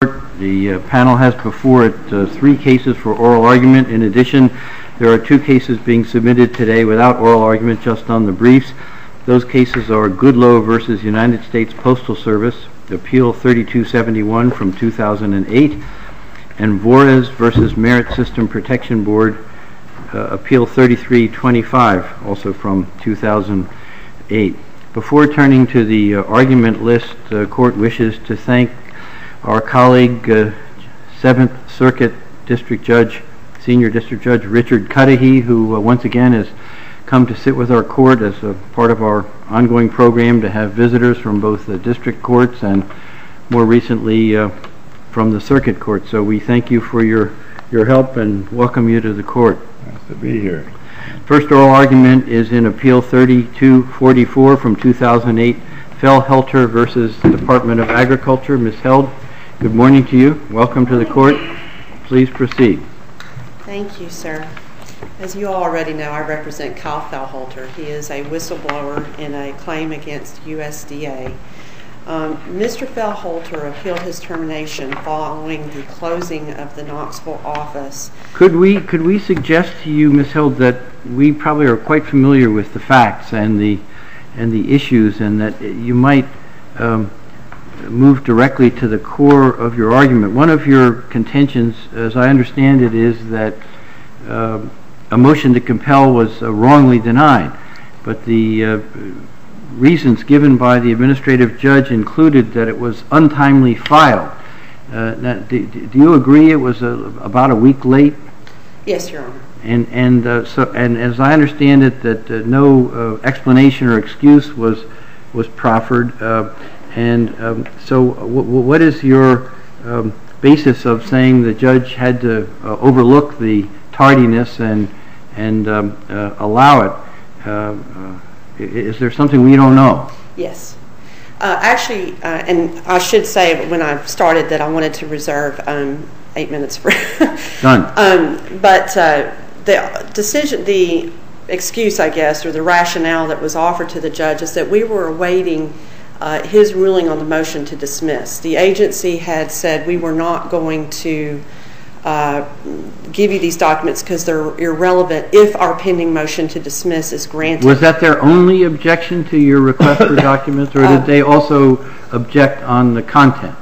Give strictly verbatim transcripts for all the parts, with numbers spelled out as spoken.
The uh, panel has before it uh, three cases for oral argument. In addition, there are two cases being submitted today without oral argument, just on the briefs. Those cases are Goodloe versus United States Postal Service, Appeal thirty-two seventy-one from two thousand eight, and Vorez versus Merit System Protection Board, uh, Appeal thirty-three twenty-five, also from two thousand eight. Before turning to the uh, argument list, the Court wishes to thank our colleague, uh, Seventh Circuit District Judge, Senior District Judge Richard Cudahy, who uh, once again has come to sit with our court as a part of our ongoing program to have visitors from both the district courts and more recently uh, from the circuit court. So we thank you for your, your help and welcome you to the court. Nice to be here. First oral argument is in Appeal thirty-two forty-four from two thousand eight, Fellhelter versus Department of Agriculture. Miz Held, good morning to you. Welcome to the court. Please proceed. Thank you, sir. As you all already know, I represent Kyle Fellhelter. He is a whistleblower in a claim against U S D A. Um, Mister Fellhelter appealed his termination following the closing of the Knoxville office. Could we could we suggest to you, Miz Held, that we probably are quite familiar with the facts and the and the issues, and that you might um, move directly to the core of your argument. One of your contentions, as I understand it, is that uh, a motion to compel was uh, wrongly denied, but the uh, reasons given by the administrative judge included that it was untimely filed. Uh, now, do, do you agree it was a, about a week late? Yes, Your Honor. And and uh, so and as I understand it, that uh, no uh, explanation or excuse was was proffered. Uh, and um, so, w w what is your um, basis of saying the judge had to uh, overlook the tardiness and and um, uh, allow it? Uh, uh, is there something we don't know? Yes. Uh, actually, uh, and I should say when I started that I wanted to reserve um, eight minutes for. Done. Um, but. Uh, The decision, the excuse, I guess, or the rationale that was offered to the judge is that we were awaiting uh, his ruling on the motion to dismiss. The agency had said we were not going to uh, give you these documents because they're irrelevant if our pending motion to dismiss is granted. Was that their only objection to your request for documents, or did uh, they also object on the content?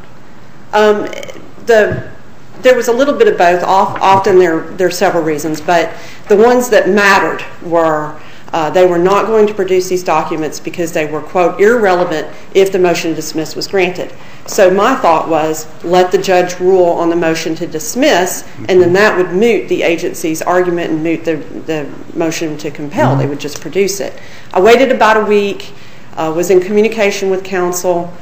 Um, the There was a little bit of both. Often there, there are several reasons, but the ones that mattered were uh, they were not going to produce these documents because they were, quote, irrelevant if the motion to dismiss was granted. So my thought was, let the judge rule on the motion to dismiss, and then that would moot the agency's argument and moot the, the motion to compel. They would just produce it. I waited about a week, uh, was in communication with counsel.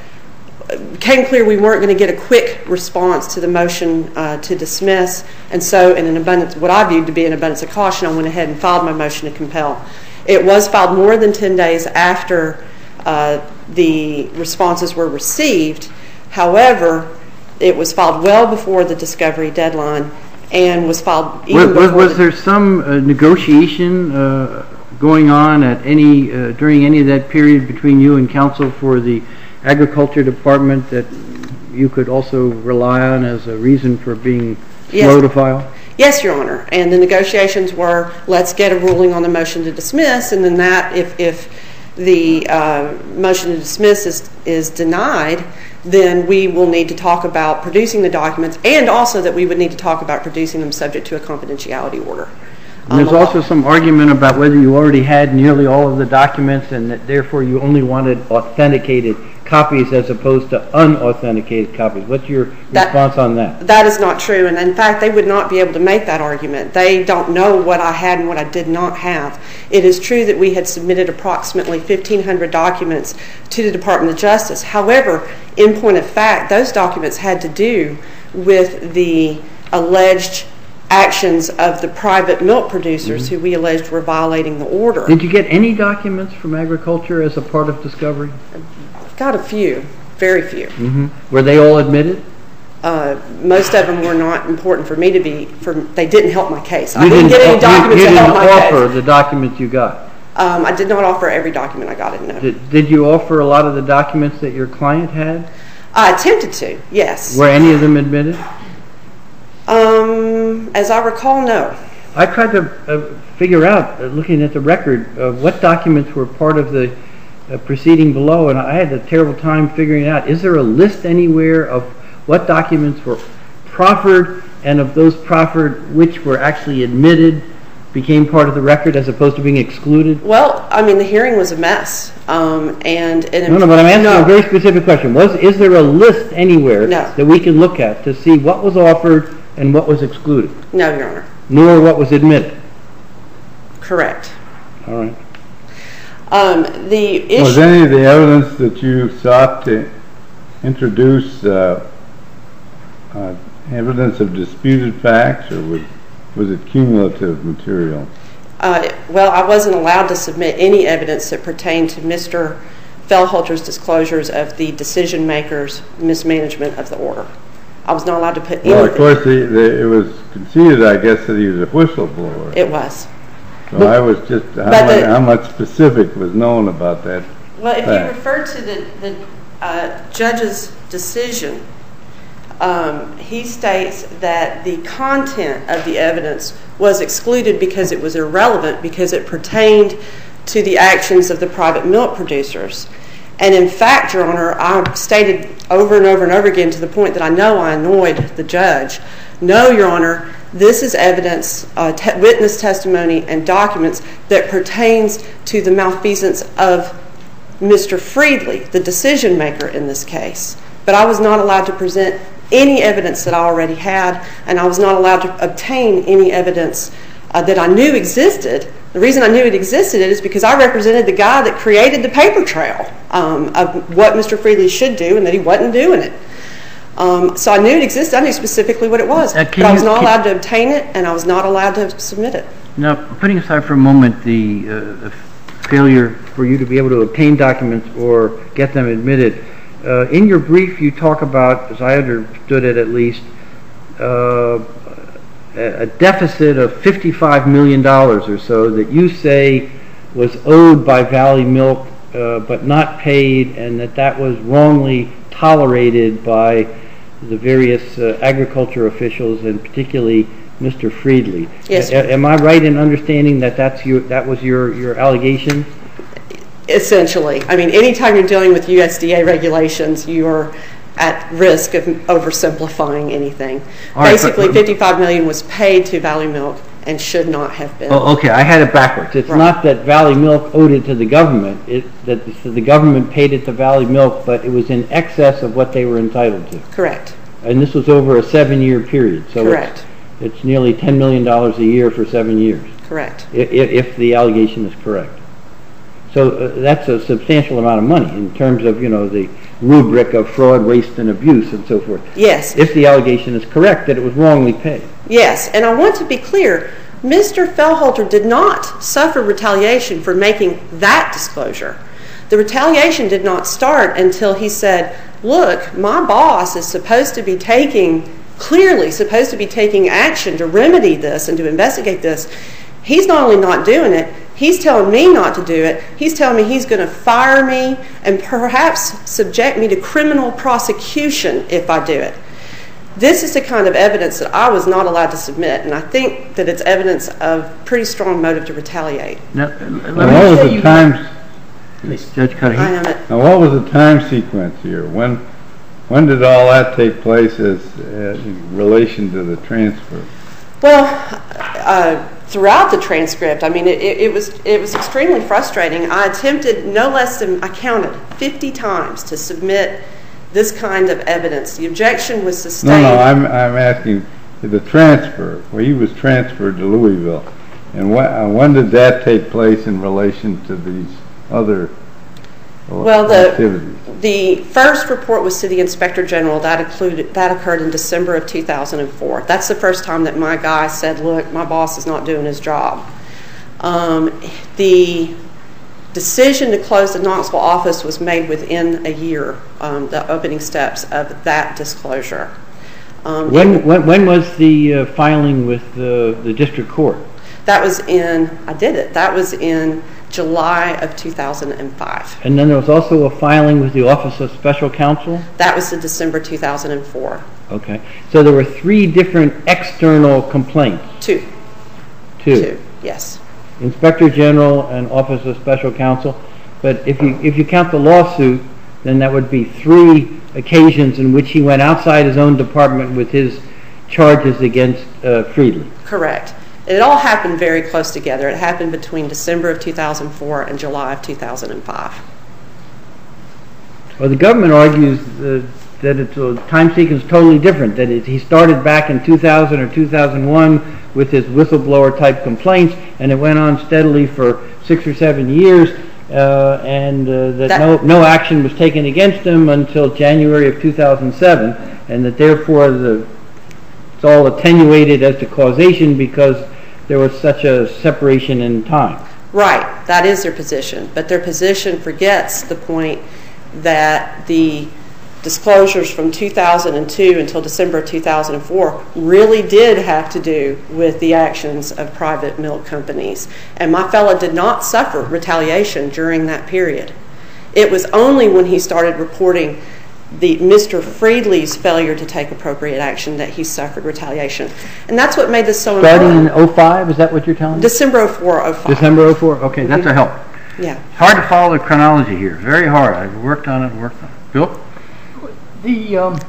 Became clear we weren't going to get a quick response to the motion uh, to dismiss, and so in an abundance, what I viewed to be an abundance of caution, I went ahead and filed my motion to compel. It was filed more than ten days after uh, the responses were received. However, it was filed well before the discovery deadline and was filed even was, before was there some uh, negotiation uh, going on at any uh, during any of that period between you and counsel for the Agriculture Department that you could also rely on as a reason for being slow yes. to file? Yes, Your Honor. And the negotiations were, let's get a ruling on the motion to dismiss, and then that, if, if the uh, motion to dismiss is, is denied, then we will need to talk about producing the documents, and also that we would need to talk about producing them subject to a confidentiality order. And there's um, also some argument about whether you already had nearly all of the documents and that therefore you only wanted authenticated copies as opposed to unauthenticated copies. What's your that, response on that? That is not true, and in fact they would not be able to make that argument. They don't know what I had and what I did not have. It is true that we had submitted approximately fifteen hundred documents to the Department of Justice. However, in point of fact, those documents had to do with the alleged actions of the private milk producers mm-hmm. who we alleged were violating the order. Did you get any documents from Agriculture as a part of discovery? Got a few, very few. Mm-hmm. Were they all admitted? Uh, most of them were not important for me to be. For they didn't help my case. You I didn't, didn't get any documents you, you to help my case. You didn't offer the documents you got. Um, I did not offer every document I got. No. Did, did you offer a lot of the documents that your client had? I attempted to, yes. Were any of them admitted? Um, as I recall, no. I tried to uh, figure out, uh, looking at the record, uh, what documents were part of the uh, proceeding below, and I had a terrible time figuring it out. Is there a list anywhere of what documents were proffered, and of those proffered, which were actually admitted, became part of the record as opposed to being excluded? Well, I mean, the hearing was a mess. Um, and, and no, no, but I'm asking no. a very specific question. Was Is there a list anywhere no. that we can look at to see what was offered and what was excluded? No, Your Honor. Nor what was admitted? Correct. All right. Um, the issue... Was any of the evidence that you sought to introduce uh, uh, evidence of disputed facts, or was, was it cumulative material? Uh, well, I wasn't allowed to submit any evidence that pertained to Mister Fellholter's disclosures of the decision-maker's mismanagement of the order. I was not allowed to put well, anything. Of course, the, the, it was conceded, I guess, that he was a whistleblower. It was. So but, I was just, how much, the, how much specific was known about that? Well, if fact? you refer to the, the uh, judge's decision, um, he states that the content of the evidence was excluded because it was irrelevant, because it pertained to the actions of the private milk producers. And in fact, Your Honor, I stated over and over and over again, to the point that I know I annoyed the judge, no, Your Honor, this is evidence, uh, te- witness testimony and documents that pertains to the malfeasance of Mister Friedley, the decision maker in this case. But I was not allowed to present any evidence that I already had, and I was not allowed to obtain any evidence uh, that I knew existed. The reason I knew it existed is because I represented the guy that created the paper trail um, of what Mister Friedley should do, and that he wasn't doing it. Um, so I knew it existed. I knew specifically what it was. Uh, but I was not allowed to obtain it, and I was not allowed to submit it. Now, putting aside for a moment the uh, failure for you to be able to obtain documents or get them admitted, uh, in your brief you talk about, as I understood it at least, uh, a deficit of fifty-five million dollars or so that you say was owed by Valley Milk uh, but not paid, and that that was wrongly tolerated by the various uh, agriculture officials, and particularly Mister Friedley. Yes. A- am I right in understanding that that's your, that was your, your allegation? Essentially. I mean, anytime you're dealing with U S D A regulations, you're at risk of oversimplifying anything. All Basically, right, but, fifty-five million dollars was paid to Valley Milk and should not have been. Oh, okay, I had it backwards. It's right. Not that Valley Milk owed it to the government. It, that the government paid it to Valley Milk, but it was in excess of what they were entitled to. Correct. And this was over a seven-year period. So correct. It's, it's nearly ten million dollars a year for seven years. Correct. If, if the allegation is correct. So uh, that's a substantial amount of money in terms of, you know, the rubric of fraud, waste, and abuse, and so forth. Yes. If the allegation is correct that it was wrongly paid. Yes, and I want to be clear, Mister Fellholter did not suffer retaliation for making that disclosure. The retaliation did not start until he said, look, my boss is supposed to be taking, clearly supposed to be taking action to remedy this and to investigate this. He's not only not doing it, he's telling me not to do it. He's telling me he's going to fire me and perhaps subject me to criminal prosecution if I do it. This is the kind of evidence that I was not allowed to submit, and I think that it's evidence of pretty strong motive to retaliate. Now, let now, me what was the time? Judge Cudahy. I am it. Now, what was the time sequence here? When, when did all that take place as uh, in relation to the transfer? Well, uh, throughout the transcript, I mean, it, it, it was it was extremely frustrating. I attempted no less than, I counted, fifty times to submit this kind of evidence. The objection was sustained. No, no, I'm I'm asking the transfer. Well, he was transferred to Louisville, and when, uh, when did that take place in relation to these other well, the, activities? The first report was to the Inspector General. That included that occurred in December of two thousand four. That's the first time that my guy said, look, my boss is not doing his job. Um, the decision to close the Knoxville office was made within a year, um, the opening steps of that disclosure. Um, when, when when was the uh, filing with uh, the district court? That was in, I did it, that was in July of two thousand five. And then there was also a filing with the Office of Special Counsel? That was in December two thousand four. Okay. So there were three different external complaints? Two. Two? Two, yes. Inspector General and Office of Special Counsel. But if you, if you count the lawsuit, then that would be three occasions in which he went outside his own department with his charges against uh, Friedli. Correct. It all happened very close together. It happened between December of two thousand four and July of two thousand five. Well, the government argues uh, that it's a time sequence totally different, that it, he started back in two thousand or two thousand one with his whistleblower-type complaints, and it went on steadily for six or seven years, uh, and uh, that, that no, no action was taken against him until January of two thousand seven, and that therefore the, it's all attenuated as to causation because there was such a separation in time. Right, that is their position, but their position forgets the point that the disclosures from two thousand two until December of two thousand four really did have to do with the actions of private milk companies. And my fellow did not suffer retaliation during that period. It was only when he started reporting the Mister Friedli's failure to take appropriate action that he suffered retaliation. And that's what made this so Starting important. Starting in oh five, is that what you're telling me? December of four oh five. December oh four? Okay, that's a help. Yeah. It's hard to follow the chronology here. Very hard. I've worked on it and worked on it. Bill? The, um,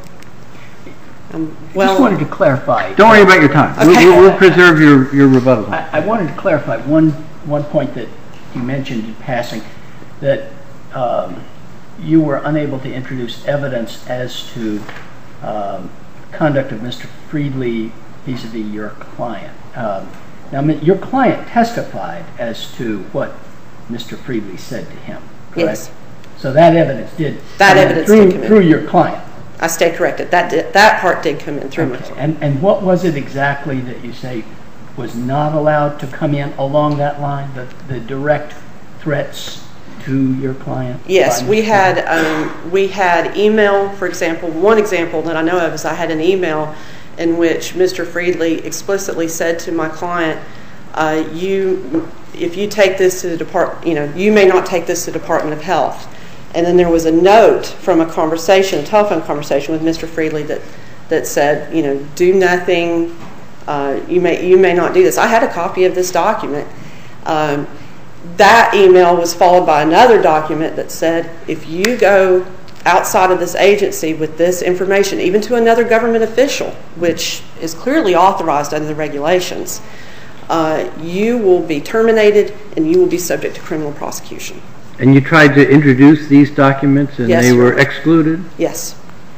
Um, well, just wanted to clarify. Don't worry about your time. Okay. We'll, we'll preserve your, your rebuttal time. I, I wanted to clarify one, one point that you mentioned in passing, that um, you were unable to introduce evidence as to um, conduct of Mister Friedli vis-a-vis your client. Um, now, your client testified as to what Mister Friedli said to him, correct? Yes. So that evidence did that come in evidence through, did come in. through your client. I stay corrected. That did, that part did come in through my Okay. client. And, and what was it exactly that you say was not allowed to come in along that line, the, the direct threats to your client? Yes, we had um, we had email, for example. One example that I know of is I had an email in which Mister Friedli explicitly said to my client, uh, "You, if you take this to the department, you know, you may not take this to the Department of Health." And then there was a note from a conversation, a telephone conversation with Mister Friedli that that said, you know, do nothing. Uh, you may you may not do this. I had a copy of this document. Um, that email was followed by another document that said, if you go outside of this agency with this information, even to another government official, which is clearly authorized under the regulations, uh, you will be terminated and you will be subject to criminal prosecution. And you tried to introduce these documents and Yes, they were Your Honor. excluded? Yes.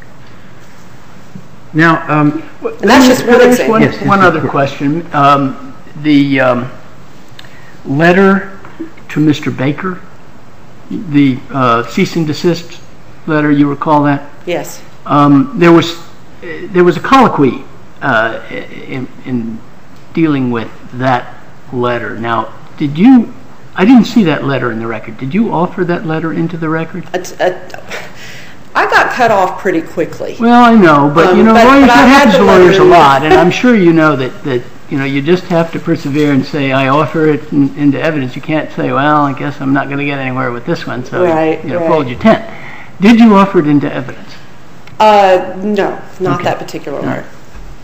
Now, um, And that's just one There's example. one, Yes, yes, one of other course. question. Um, the um, letter to Mister Baker, the uh, cease and desist letter, you recall that? Yes. Um, there was uh, there was a colloquy uh, in, in dealing with that letter. Now, did you? I didn't see that letter in the record. Did you offer that letter into the record? A t- a- I got cut off pretty quickly. Well, I know, but Um, you know, but- lawyers, but I that had happens the to lawyers a letter. lot, and I'm sure you know that, that you know, you just have to persevere and say, I offer it in, into evidence. You can't say, well, I guess I'm not going to get anywhere with this one, so Right, you know, right. fold your tent. Did you offer it into evidence? Uh, no, not Okay. that particular All one. right.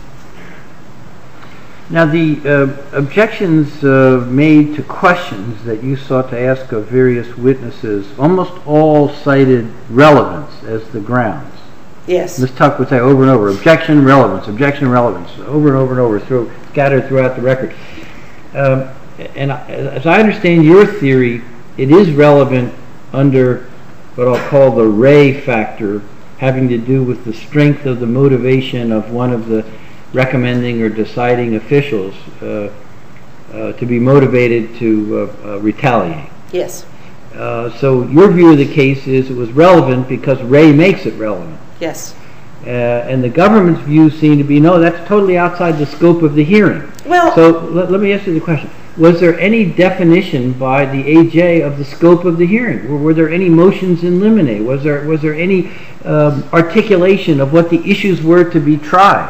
now the uh, objections uh, made to questions that you sought to ask of various witnesses almost all cited relevance as the grounds. Yes. Miz Tuck would say over and over, objection, relevance, objection, relevance, over and over and over, through, scattered throughout the record. Um, and I, as I understand your theory, it is relevant under what I'll call the Ray factor, having to do with the strength of the motivation of one of the recommending or deciding officials uh, uh, to be motivated to uh, uh, retaliate. Yes. Uh, so your view of the case is it was relevant because Ray makes it relevant. Yes. Uh, and the government's views seem to be, no, that's totally outside the scope of the hearing. Well, So let, let me ask you the question. Was there any definition by the A J of the scope of the hearing? Were, were there any motions in limine? Was there was there any um, articulation of what the issues were to be tried?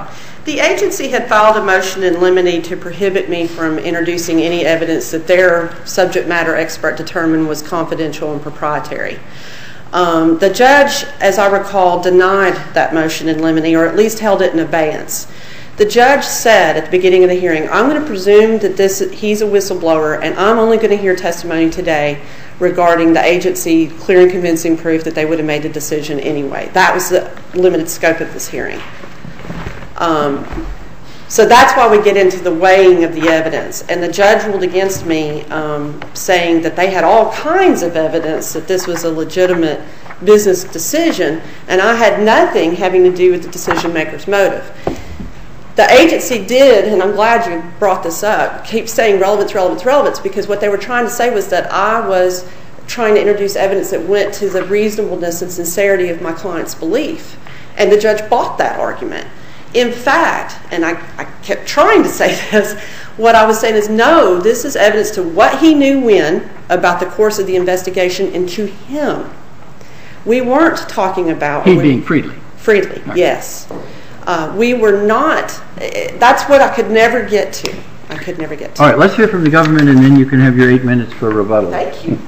The agency had filed a motion in limine to prohibit me from introducing any evidence that their subject matter expert determined was confidential and proprietary. Um, the judge, as I recall, denied that motion in limine, or at least held it in abeyance. The judge said at the beginning of the hearing, I'm going to presume that this he's a whistleblower, and I'm only going to hear testimony today regarding the agency clear and convincing proof that they would have made the decision anyway. That was the limited scope of this hearing. Um, so that's why we get into the weighing of the evidence. And the judge ruled against me, um, saying that they had all kinds of evidence that this was a legitimate business decision, and I had nothing having to do with the decision maker's motive. The agency did, and I'm glad you brought this up, keep saying relevance, relevance, relevance, because what they were trying to say was that I was trying to introduce evidence that went to the reasonableness and sincerity of my client's belief. And the judge bought that argument. In fact, and I, I kept trying to say this, what I was saying is, no, this is evidence to what he knew when about the course of the investigation and to him. We weren't talking about... He being Friedli. Friedli, right. Yes. Uh, we were not... That's what I could never get to. I could never get to. All right, let's hear from the government, and then you can have your eight minutes for rebuttal. Thank you.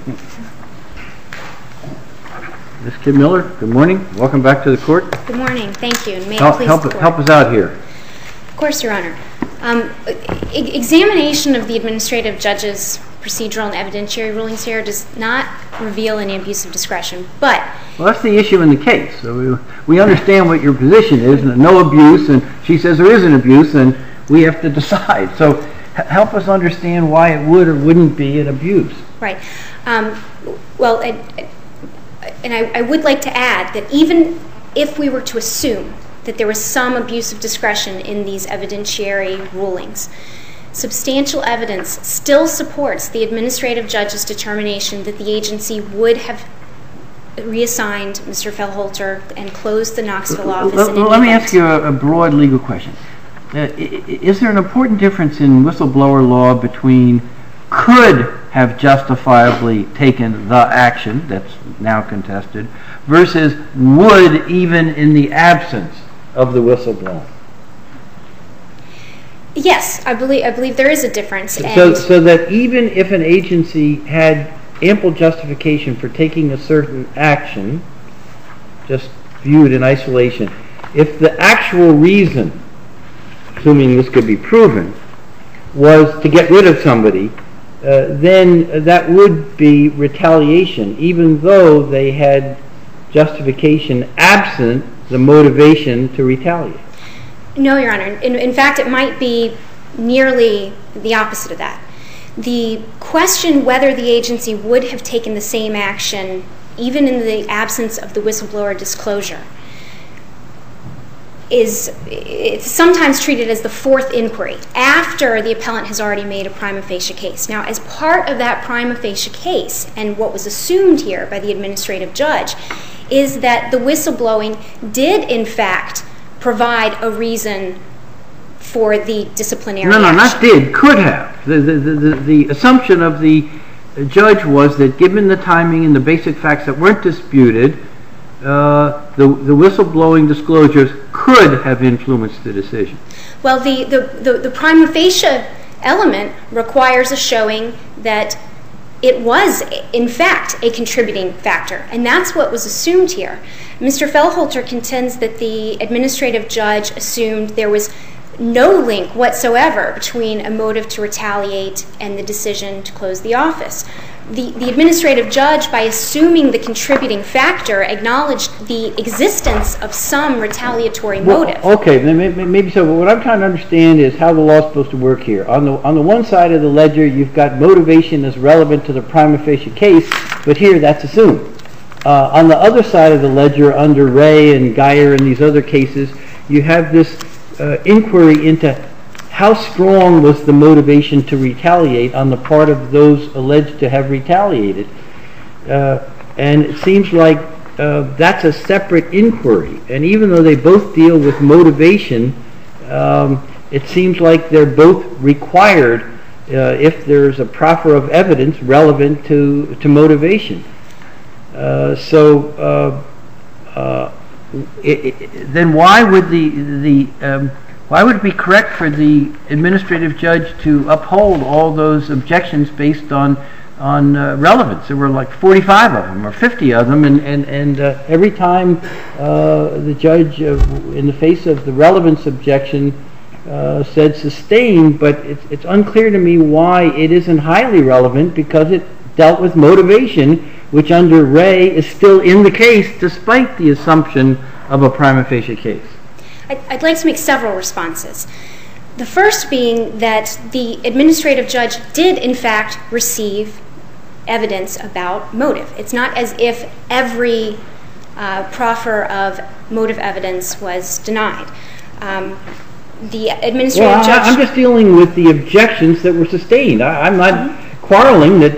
Miz Kim Miller, good morning. Welcome back to the court. Good morning. Thank you. And may help, I please help, support? help us out here. Of course, Your Honor. Um, e- examination of the administrative judge's procedural and evidentiary rulings here does not reveal any abuse of discretion, but... Well, that's the issue in the case. So we, we understand what your position is, and no abuse, and she says there is an abuse, and we have to decide. So h- help us understand why it would or wouldn't be an abuse. Right. Um, well, I, I, and I, I would like to add that even if we were to assume that there was some abuse of discretion in these evidentiary rulings, substantial evidence still supports the administrative judge's determination that the agency would have reassigned Mister Fellholter and closed the Knoxville office Let, in any let me event. ask you a, a broad legal question. Uh, is there an important difference in whistleblower law between could have justifiably taken the action that's now contested versus would even in the absence of the whistleblower? Yes, I believe I believe there is a difference. So, and so that even if an agency had ample justification for taking a certain action, just viewed in isolation, if the actual reason, assuming this could be proven, was to get rid of somebody, uh, then that would be retaliation, even though they had justification absent the motivation to retaliate. No, Your Honor. In, in fact, it might be nearly the opposite of that. The question whether the agency would have taken the same action, even in the absence of the whistleblower disclosure, is it's sometimes treated as the fourth inquiry after the appellant has already made a prima facie case. Now, as part of that prima facie case, and what was assumed here by the administrative judge, is that the whistleblowing did, in fact, provide a reason for the disciplinary No, no, action. not did, could have. The, the, the, the, the assumption of the judge was that given the timing and the basic facts that weren't disputed, uh, the, the whistleblowing disclosures could have influenced the decision. Well, the, the, the, the prima facie element requires a showing that it was, in fact, a contributing factor, and that's what was assumed here. Mister Fellholter contends that the administrative judge assumed there was no link whatsoever between a motive to retaliate and the decision to close the office. The, the administrative judge, by assuming the contributing factor, acknowledged the existence of some retaliatory motive. Well, okay, then maybe, maybe so. But what I'm trying to understand is how the law is supposed to work here. On the on the one side of the ledger, you've got motivation as relevant to the prima facie case, but here that's assumed. Uh, on the other side of the ledger, under Ray and Geyer and these other cases, you have this uh, inquiry into how strong was the motivation to retaliate on the part of those alleged to have retaliated. Uh, and it seems like uh, that's a separate inquiry. And even though they both deal with motivation, um, it seems like they're both required uh, if there's a proffer of evidence relevant to, to motivation. Uh, so uh, uh, it, it, then why would the, the um, why would it be correct for the administrative judge to uphold all those objections based on on uh, relevance? There were like forty-five of them or fifty of them, and, and, and uh, every time uh, the judge, uh, in the face of the relevance objection, uh, said sustained, but it's, it's unclear to me why it isn't highly relevant, because it dealt with motivation, which under Ray is still in the case despite the assumption of a prima facie case. I'd like to make several responses. The first being that the administrative judge did, in fact, receive evidence about motive. It's not as if every uh, proffer of motive evidence was denied. Um, the administrative well, judge... I'm just dealing with the objections that were sustained. I, I'm not mm-hmm. quarreling that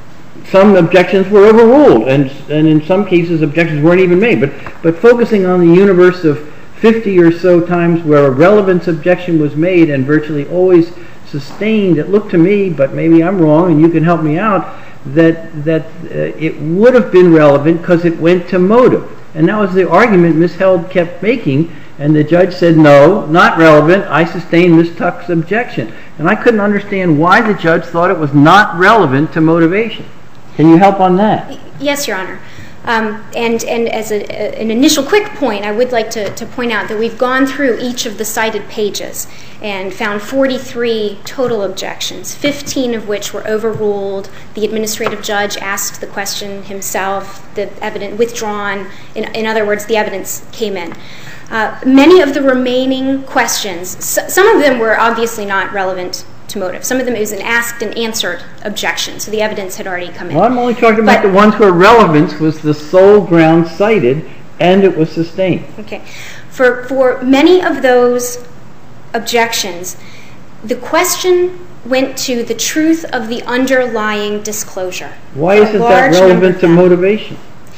some objections were overruled, and, and in some cases objections weren't even made. But, but focusing on the universe of fifty or so times where a relevance objection was made and virtually always sustained, it looked to me, but maybe I'm wrong and you can help me out, that that uh, it would have been relevant because it went to motive. And that was the argument Miz Held kept making, and the judge said, no, not relevant, I sustain Miz Tuck's objection. And I couldn't understand why the judge thought it was not relevant to motivation. Can you help on that? Yes, Your Honor. Um, and, and as a, a, an initial quick point, I would like to, to point out that we've gone through each of the cited pages and found forty-three total objections, fifteen of which were overruled. The administrative judge asked the question himself, the evidence withdrawn. In, in other words, the evidence came in. Uh, many of the remaining questions, s- some of them were obviously not relevant to motive. Some of them is an asked and answered objection, so the evidence had already come in. Well, I'm only talking about but, the ones where relevance was the sole ground cited and it was sustained. Okay. For, for many of those objections, the question went to the truth of the underlying disclosure. Why isn't that relevant to motivation?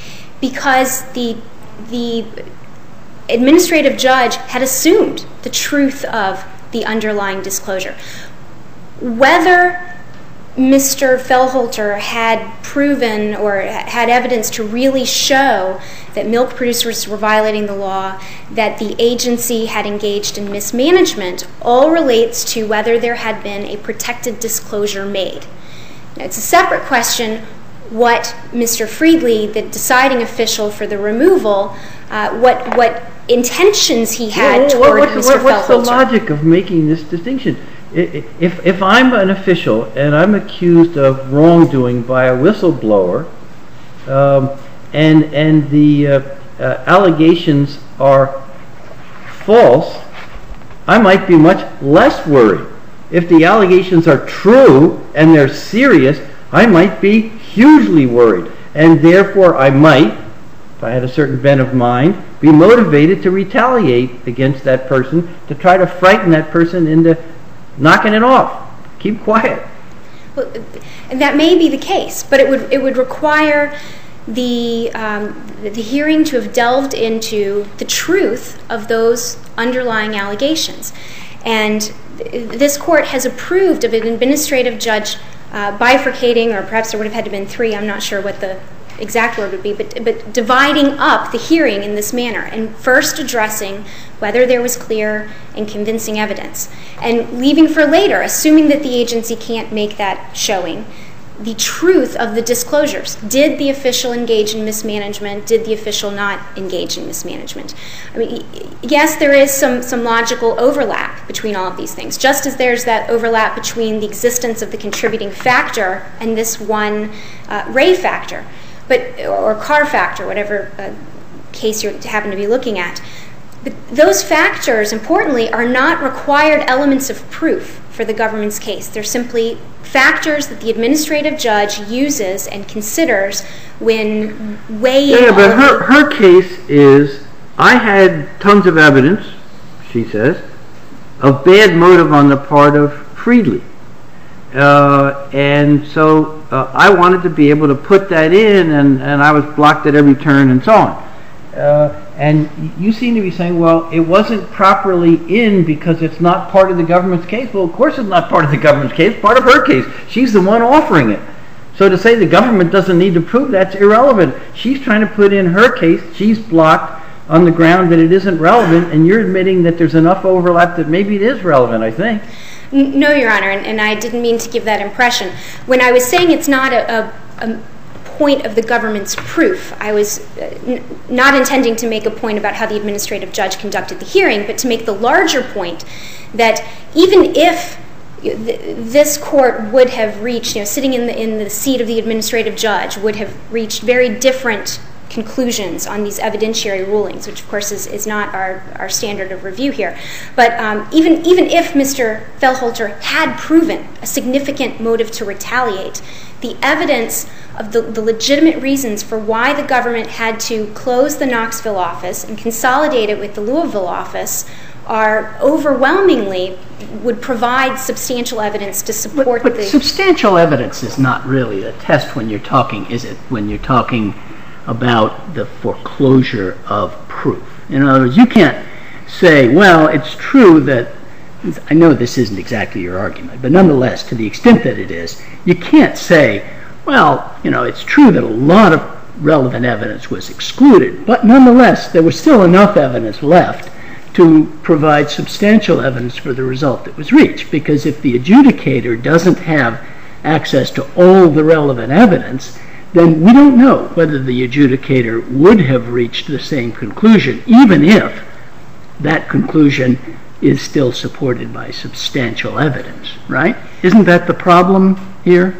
Because the the administrative judge had assumed the truth of the underlying disclosure. Whether Mister Fellholter had proven or had evidence to really show that milk producers were violating the law, that the agency had engaged in mismanagement, all relates to whether there had been a protected disclosure made. Now, it's a separate question what Mister Friedley, the deciding official for the removal, uh, what what intentions he had well, toward what, Mister What, what's Fellholter. the logic of making this distinction? If, if I'm an official and I'm accused of wrongdoing by a whistleblower, um, and and the uh, uh, allegations are false, I might be much less worried. If the allegations are true and they're serious, I might be hugely worried, and therefore I might, if I had a certain bent of mind, be motivated to retaliate against that person, to try to frighten that person into knocking it off. Keep quiet. Well, and that may be the case, but it would it would require the um, the hearing to have delved into the truth of those underlying allegations. And this court has approved of an administrative judge uh, bifurcating, or perhaps there would have had to have been three, I'm not sure what the exact word would be, but, but dividing up the hearing in this manner and first addressing whether there was clear and convincing evidence, and leaving for later, assuming that the agency can't make that showing, the truth of the disclosures. Did the official engage in mismanagement? Did the official not engage in mismanagement? I mean, yes, there is some, some logical overlap between all of these things, just as there's that overlap between the existence of the contributing factor and this one uh, Ray factor, but or Carr factor, whatever uh, case you happen to be looking at. But those factors, importantly, are not required elements of proof for the government's case. They're simply factors that the administrative judge uses and considers when weighing. Yeah, but her, her case is, I had tons of evidence, she says, of bad motive on the part of Friedley. Uh, and so uh, I wanted to be able to put that in, and, and I was blocked at every turn and so on. Uh, and you seem to be saying, well, it wasn't properly in because it's not part of the government's case. Well, of course it's not part of the government's case, part of her case. She's the one offering it. So to say the government doesn't need to prove that's irrelevant. She's trying to put in her case. She's blocked on the ground that it isn't relevant, and you're admitting that there's enough overlap that maybe it is relevant, I think. No, Your Honor, and, and I didn't mean to give that impression. When I was saying it's not a, a, a point of the government's proof, I was n- not intending to make a point about how the administrative judge conducted the hearing, but to make the larger point that even if this court would have reached, you know, sitting in the, in the seat of the administrative judge, would have reached very different conclusions on these evidentiary rulings, which of course is, is not our, our standard of review here. But um, even, even if Mister Fellholter had proven a significant motive to retaliate, the evidence of the, the legitimate reasons for why the government had to close the Knoxville office and consolidate it with the Louisville office are overwhelmingly would provide substantial evidence to support but, but the... substantial evidence is not really a test when you're talking, is it, when you're talking about the foreclosure of proof. In other words, you can't say, well, it's true that, I know this isn't exactly your argument, but nonetheless, to the extent that it is, you can't say, well, you know, it's true that a lot of relevant evidence was excluded, but nonetheless, there was still enough evidence left to provide substantial evidence for the result that was reached. Because if the adjudicator doesn't have access to all the relevant evidence, then we don't know whether the adjudicator would have reached the same conclusion, even if that conclusion is still supported by substantial evidence, right? Isn't that the problem here?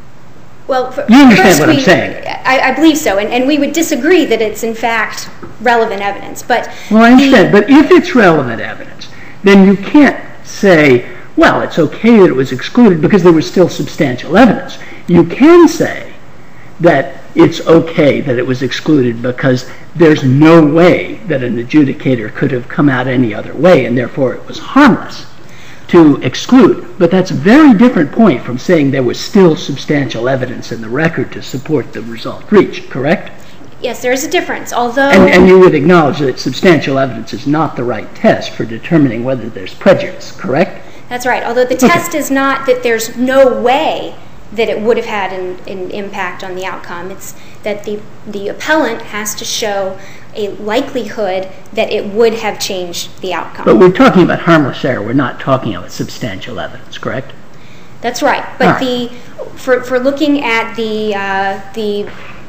Well, for, you understand first what we, I'm saying? I, I believe so, and, and we would disagree that it's in fact relevant evidence. But well, I understand, but if it's relevant evidence, then you can't say, well, it's okay that it was excluded because there was still substantial evidence. You can say that it's okay that it was excluded because there's no way that an adjudicator could have come out any other way, and therefore it was harmless to exclude. But that's a very different point from saying there was still substantial evidence in the record to support the result reached, correct? Yes, there is a difference, although... And, and you would acknowledge that substantial evidence is not the right test for determining whether there's prejudice, correct? That's right, although the test is not that there's no way that it would have had an, an impact on the outcome. It's that the, the appellant has to show a likelihood that it would have changed the outcome. But we're talking about harmless error. We're not talking about substantial evidence, correct? That's right. But right. the for for looking at the uh, the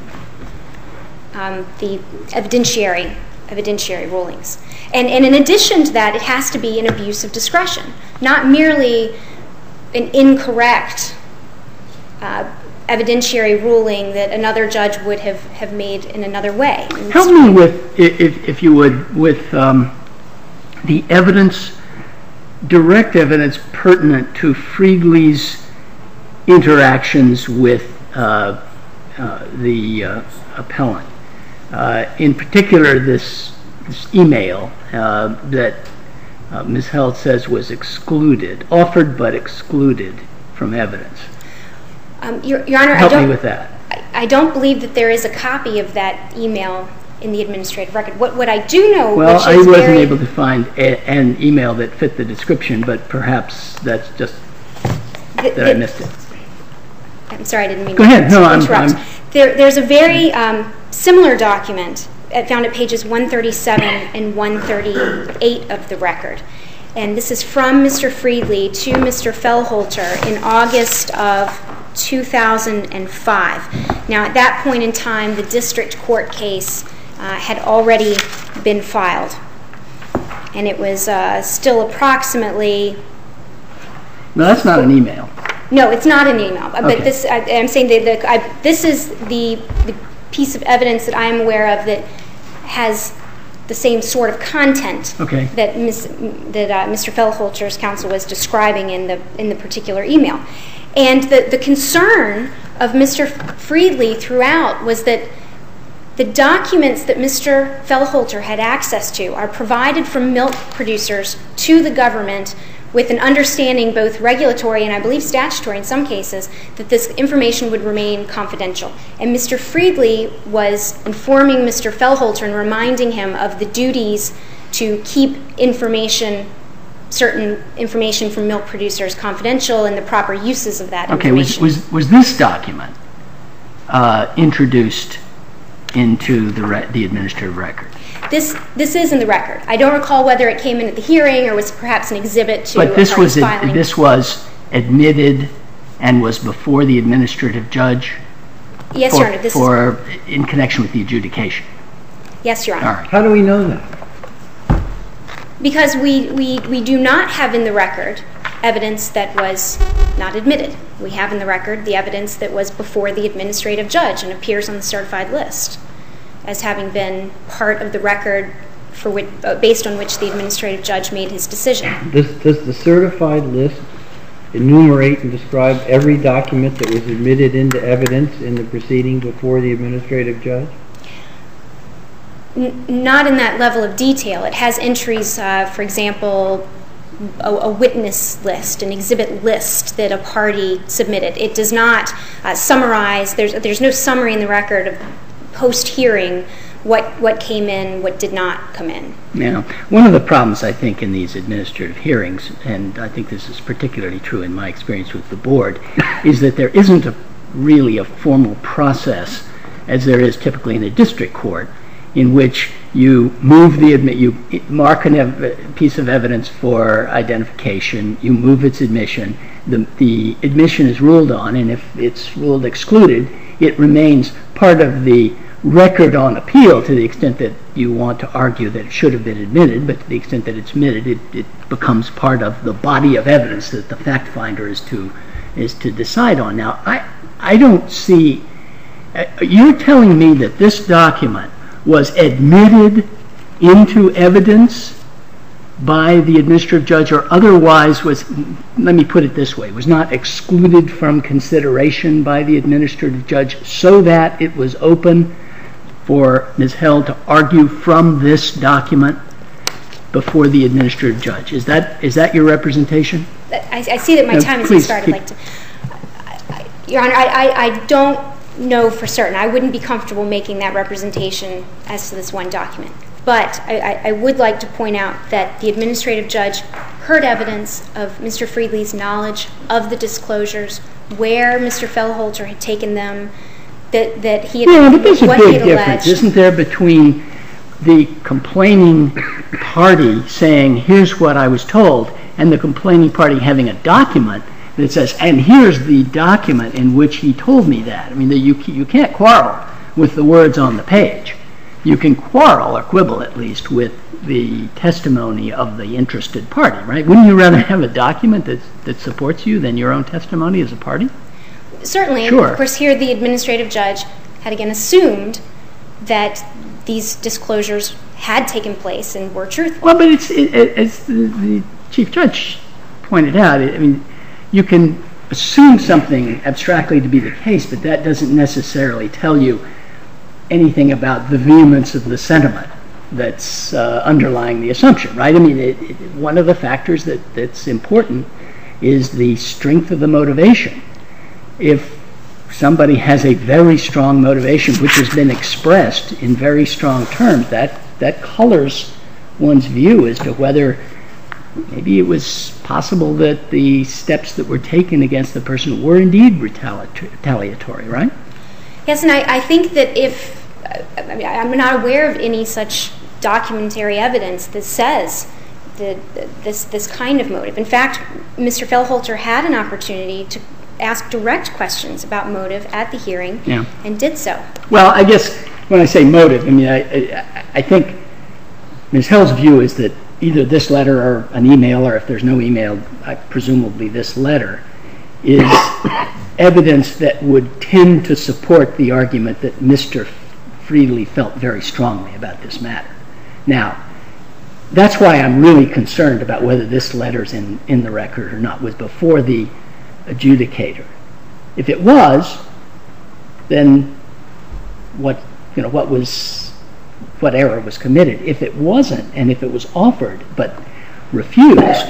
um, the evidentiary evidentiary rulings, and and in addition to that, it has to be an abuse of discretion, not merely an incorrect Uh, evidentiary ruling that another judge would have, have made in another way. Help me with, if, if you would, with um, the evidence, direct evidence pertinent to Friedli's interactions with uh, uh, the uh, appellant. Uh, in particular, this, this email uh, that uh, Miz Held says was excluded, offered but excluded from evidence. Um, Your, Your Honor, Help I don't, me with that. I, I don't believe that there is a copy of that email in the administrative record. What, what I do know, well, which I is wasn't very, able to find a, an email that fit the description, but perhaps that's just the, that the, I missed it. I'm sorry, I didn't mean Go to, ahead. to No, I'm, interrupt. I'm, there, there's a very um, similar document found at pages one thirty-seven and one thirty-eight of the record. And this is from Mister Friedli to Mister Fellholter in August of two thousand five. Now, at that point in time, the district court case uh, had already been filed. And it was uh, still approximately... no, that's not an email. No, it's not an email. But Okay. this, I, I'm saying that the, I, this is the, the piece of evidence that I'm aware of that has the same sort of content Okay. that, Miz, that uh, Mister Fellholter's counsel was describing in the in the particular email. And the, the concern of Mister Friedli throughout was that the documents that Mister Fellholter had access to are provided from milk producers to the government with an understanding, both regulatory and I believe statutory in some cases, that this information would remain confidential. And Mister Friedli was informing Mister Fellholter and reminding him of the duties to keep information, certain information from milk producers confidential and the proper uses of that Okay, was, information. was, was this document uh, introduced into the re- the administrative record? This this is in the record. I don't recall whether it came in at the hearing or was perhaps an exhibit to but this a party's was filing. This was admitted and was before the administrative judge. Yes, for, Your Honor. This for is, in connection with the adjudication. Yes, Your Honor. All right. How do we know that? Because we, we, we do not have in the record evidence that was not admitted. We have in the record the evidence that was before the administrative judge and appears on the certified list as having been part of the record for which, uh, based on which the administrative judge made his decision. Does, does the certified list enumerate and describe every document that was admitted into evidence in the proceeding before the administrative judge? N- not in that level of detail. It has entries, uh, for example, a, a witness list, an exhibit list that a party submitted. It does not uh, summarize. There's there's no summary in the record of post-hearing what what came in, what did not come in. Now, one of the problems I think in these administrative hearings, and I think this is particularly true in my experience with the board, is that there isn't a, really a formal process, as there is typically in a district court, in which you move the admit, you mark a ev- piece of evidence for identification, you move its admission, the, the admission is ruled on, and if it's ruled excluded, it remains part of the record on appeal to the extent that you want to argue that it should have been admitted, but to the extent that it's admitted, it, it becomes part of the body of evidence that the fact finder is to is to decide on. Now, I I don't see. Uh, you're telling me that this document was admitted into evidence by the administrative judge, or otherwise was, let me put it this way, was not excluded from consideration by the administrative judge so that it was open for Miz Held to argue from this document before the administrative judge. Is that is that your representation? I, I see that my Uh, time has please, expired. keep- I'd like to, I- I- Your Honor, I, I, I don't know for certain. I wouldn't be comfortable making that representation as to this one document. But I, I, I would like to point out that the administrative judge heard evidence of Mister Friedley's knowledge of the disclosures, where Mister Fellholter had taken them, that, that he had, Yeah, but there's a what he big had difference, alleged. isn't there, between the complaining party saying, here's what I was told, and the complaining party having a document that says, and here's the document in which he told me that. I mean, the, you, you can't quarrel with the words on the page. You can quarrel, or quibble at least, with the testimony of the interested party, right? Wouldn't you rather have a document that, that supports you than your own testimony as a party? Certainly. Sure. And of course, here the administrative judge had again assumed that these disclosures had taken place and were truthful. Well, but it's, it, it, as the, the Chief Judge pointed out, I mean, you can assume something abstractly to be the case, but that doesn't necessarily tell you anything about the vehemence of the sentiment that's uh, underlying the assumption, right? I mean, it, it, one of the factors that, that's important is the strength of the motivation. If somebody has a very strong motivation, which has been expressed in very strong terms, that, that colors one's view as to whether maybe it was possible that the steps that were taken against the person were indeed retaliatory, retaliatory right? Yes, and I, I think that if, I mean, I'm not aware of any such documentary evidence that says the, this, this kind of motive. In fact, Mister Fellholter had an opportunity to ask direct questions about motive at the hearing, yeah. and did so. Well, I guess when I say motive, I mean, I, I, I think Miz Hill's view is that either this letter or an email, or if there's no email, I, presumably this letter, is evidence that would tend to support the argument that Mister Friedley felt very strongly about this matter. Now, that's why I'm really concerned about whether this letter's in, in the record or not, was before the adjudicator. If it was, then what, you know, what was, what error was committed? If it wasn't, and if it was offered but refused,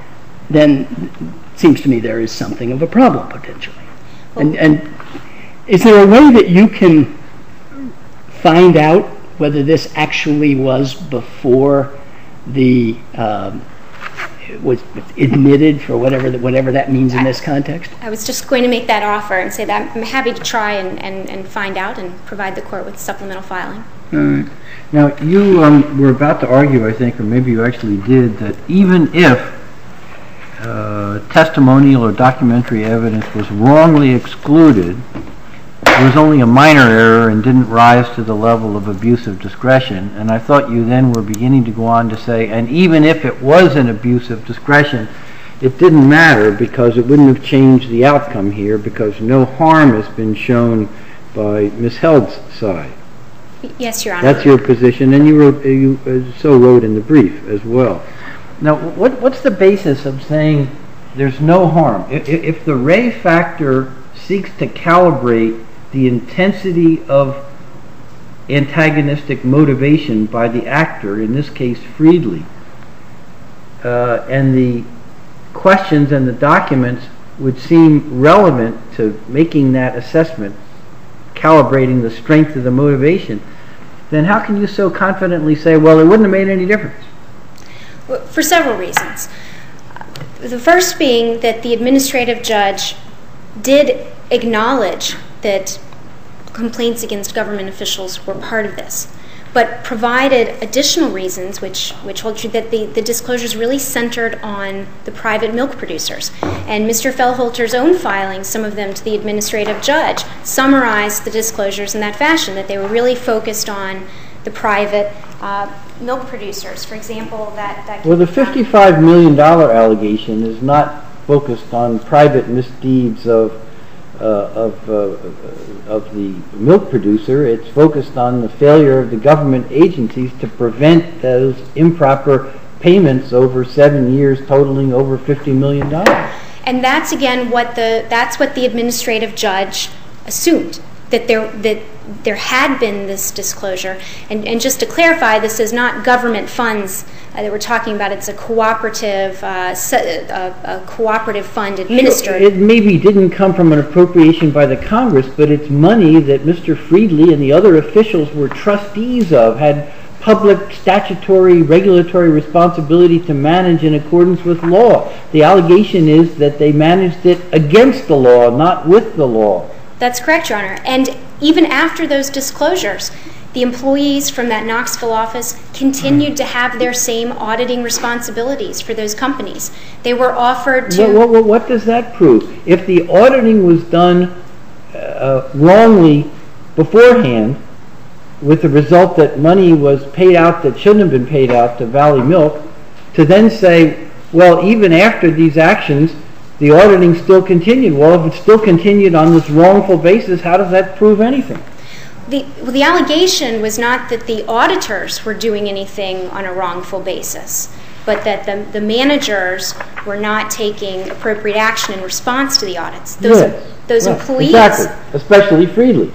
then it seems to me there is something of a problem potentially. And, and is there a way that you can find out whether this actually was before the um, was admitted for whatever whatever that means in this context? I was just going to make that offer and say that I'm happy to try and, and, and find out and provide the court with supplemental filing. All right. Now, you um, were about to argue, I think, or maybe you actually did, that even if uh, testimonial or documentary evidence was wrongly excluded, it was only a minor error and didn't rise to the level of abuse of discretion. And I thought you then were beginning to go on to say, and even if it was an abuse of discretion, it didn't matter because it wouldn't have changed the outcome here because no harm has been shown by Miz Held's side. Yes, Your Honor. That's your position, and you wrote, you uh, so wrote in the brief as well. Now, what, what's the basis of saying there's no harm? If, if the Ray factor seeks to calibrate the intensity of antagonistic motivation by the actor, in this case Friedli, uh, and the questions and the documents would seem relevant to making that assessment, calibrating the strength of the motivation, then how can you so confidently say, well, it wouldn't have made any difference? For several reasons. The first being that the administrative judge did acknowledge that complaints against government officials were part of this, but provided additional reasons which, which hold true that the, the disclosures really centered on the private milk producers. And Mister Fellholter's own filings, some of them to the administrative judge, summarized the disclosures in that fashion, that they were really focused on the private uh, milk producers. For example, that... that well, the fifty-five million dollars allegation is not focused on private misdeeds of Uh, of, uh, of the milk producer. It's focused on the failure of the government agencies to prevent those improper payments over seven years totaling over fifty million dollars. And that's again what the that's what the administrative judge assumed, that there that there had been this disclosure. And, and just to clarify, this is not government funds uh, that we're talking about. It's a cooperative uh, a, a cooperative fund administered. It maybe didn't come from an appropriation by the Congress, but it's money that Mister Friedli and the other officials were trustees of, had public statutory regulatory responsibility to manage in accordance with law. The allegation is that they managed it against the law, not with the law. That's correct, Your Honor. And even after those disclosures, the employees from that Knoxville office continued to have their same auditing responsibilities for those companies. They were offered to... Well, well, what does that prove? If the auditing was done uh, wrongly beforehand, with the result that money was paid out that shouldn't have been paid out to Valley Milk, to then say, well, even after these actions, the auditing still continued. Well, if it still continued on this wrongful basis, how does that prove anything? The, well, the allegation was not that the auditors were doing anything on a wrongful basis, but that the, the managers were not taking appropriate action in response to the audits. Those, yes, those right, employees... Exactly, especially Friedli.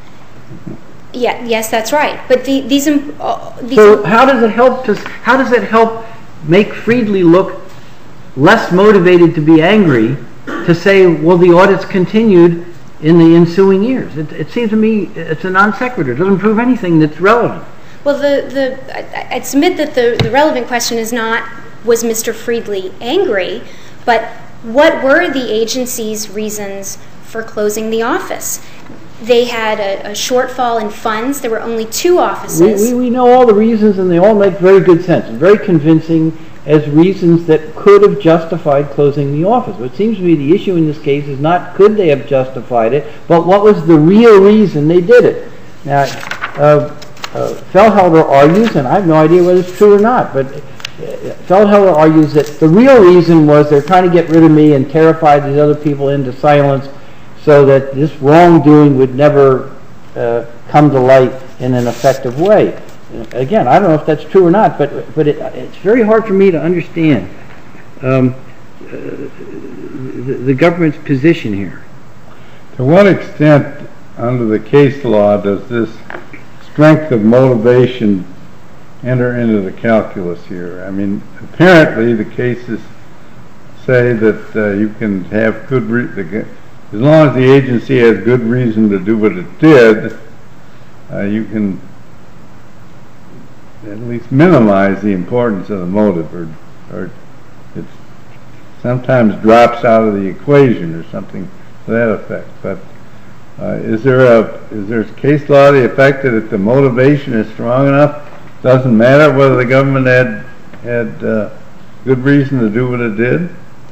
Yeah, yes, that's right. But the, these... Uh, these so how does it help to, how does it help make Friedli look less motivated to be angry to say, well, the audits continued in the ensuing years? It, it seems to me it's a non sequitur. It doesn't prove anything that's relevant. Well, the, the, I'd submit that the, the relevant question is not, was Mister Friedli angry, but what were the agency's reasons for closing the office? They had a, a shortfall in funds. There were only two offices. We, we, we know all the reasons, and they all make very good sense, very convincing as reasons that could have justified closing the office. What seems to be the issue in this case is not could they have justified it, but what was the real reason they did it. Now, uh, uh, Feldhelder argues, and I have no idea whether it's true or not, but uh, Feldhelder argues that the real reason was they're trying to get rid of me and terrify these other people into silence so that this wrongdoing would never uh, come to light in an effective way. Again, I don't know if that's true or not, but but it, it's very hard for me to understand um, uh, the, the government's position here. To what extent, under the case law, does this strength of motivation enter into the calculus here? I mean, apparently the cases say that uh, you can have good re- as long as the agency has good reason to do what it did, uh, you can at least minimize the importance of the motive, or, or it sometimes drops out of the equation or something to that effect. But uh, is there a is there case law to the effect that if the motivation is strong enough, it doesn't matter whether the government had had uh, good reason to do what it did?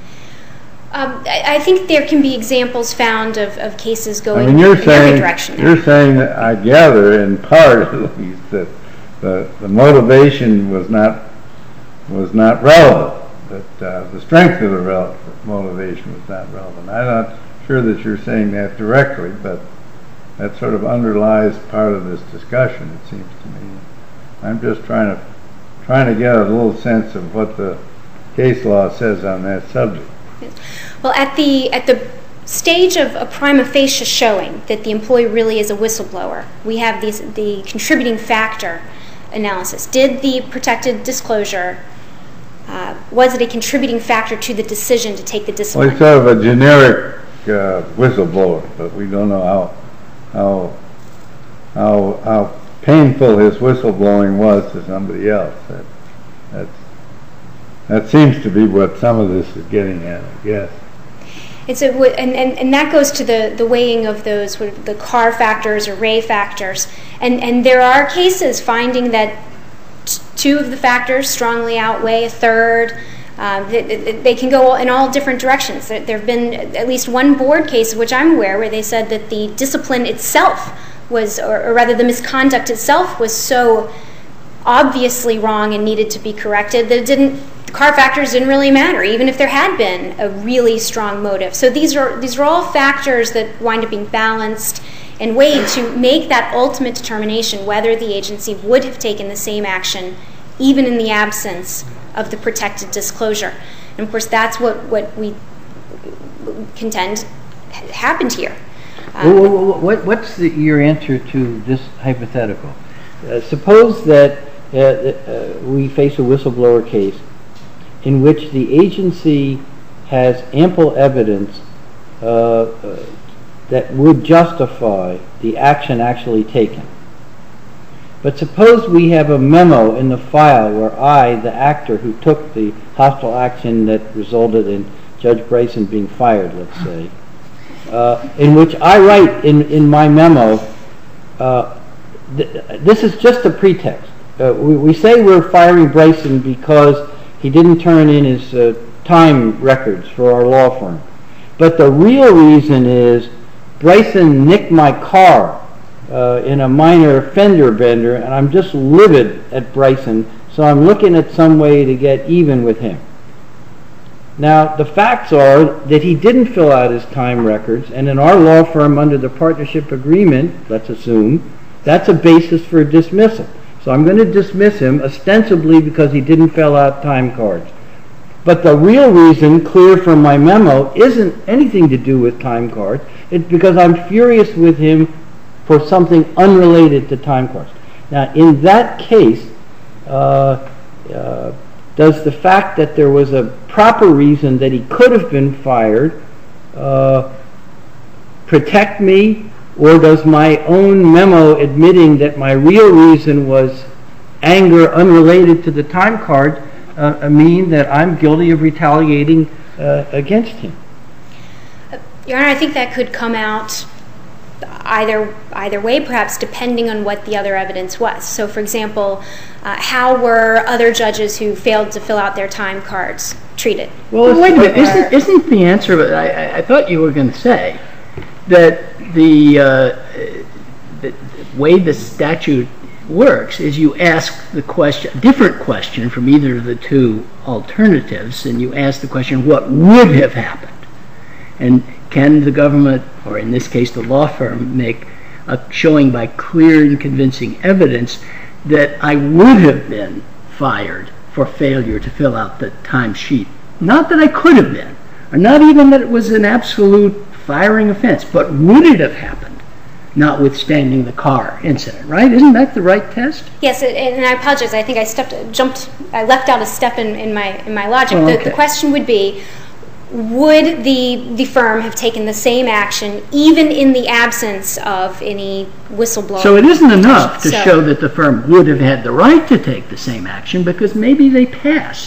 Um, I, I think there can be examples found of, of cases going I mean, you're in saying, every direction. You're saying, that I gather, in part at least, that the, the motivation was not was not relevant. That uh, the strength of the rel- motivation was not relevant. I'm not sure that you're saying that directly, but that sort of underlies part of this discussion. It seems to me. I'm just trying to trying to get a little sense of what the case law says on that subject. Well, at the at the stage of a prima facie showing that the employee really is a whistleblower, we have these, the contributing factor analysis. Did the protected disclosure, uh, was it a contributing factor to the decision to take the discipline? Well, it's sort of a generic uh, whistleblower, but we don't know how how how how painful his whistleblowing was to somebody else. That that's, that seems to be what some of this is getting at, I guess. It's a, and, and, and that goes to the, the weighing of those, the Carr factors or Ray factors. And, and there are cases finding that t- two of the factors strongly outweigh a third. Uh, they, they can go in all different directions. There, there have been at least one board case, of which I'm aware, where they said that the discipline itself was, or, or rather the misconduct itself was so obviously wrong and needed to be corrected that it didn't, Carr factors didn't really matter, even if there had been a really strong motive. So these are these are all factors that wind up being balanced and weighed to make that ultimate determination whether the agency would have taken the same action even in the absence of the protected disclosure. And of course, that's what, what we contend happened here. Um, well, what, what's the, your answer to this hypothetical? Uh, suppose that uh, uh, we face a whistleblower case in which the agency has ample evidence uh, uh, that would justify the action actually taken. But suppose we have a memo in the file where I, the actor who took the hostile action that resulted in Judge Bryson being fired, let's say, uh, in which I write in, in my memo, uh, th- this is just a pretext. Uh, we, we say we're firing Bryson because he didn't turn in his uh, time records for our law firm. But the real reason is Bryson nicked my car uh, in a minor fender bender, and I'm just livid at Bryson, so I'm looking at some way to get even with him. Now, the facts are that he didn't fill out his time records, and in our law firm, under the partnership agreement, let's assume, that's a basis for dismissal. So I'm going to dismiss him ostensibly because he didn't fill out time cards. But the real reason, clear from my memo, isn't anything to do with time cards. It's because I'm furious with him for something unrelated to time cards. Now, in that case, uh, uh, does the fact that there was a proper reason that he could have been fired uh, protect me? Or does my own memo admitting that my real reason was anger unrelated to the time card uh, mean that I'm guilty of retaliating uh, against him? Your Honor, I think that could come out either either way, perhaps depending on what the other evidence was. So, for example, uh, how were other judges who failed to fill out their time cards treated? Well, wait a minute. Isn't, isn't the answer, but I, I thought you were going to say that the, uh, the way the statute works is you ask the question, different question from either of the two alternatives, and you ask the question, what would have happened? And can the government, or in this case the law firm, make a showing by clear and convincing evidence that I would have been fired for failure to fill out the time sheet? Not that I could have been, or not even that it was an absolute firing offense, but would it have happened, notwithstanding the car incident, right? Isn't that the right test? Yes, and I apologize. I think I stepped, jumped, I left out a step in, in my in my logic. Oh, okay. the, the question would be, would the the firm have taken the same action even in the absence of any whistleblower? So it isn't enough to so, show that the firm would have had the right to take the same action, because maybe they pass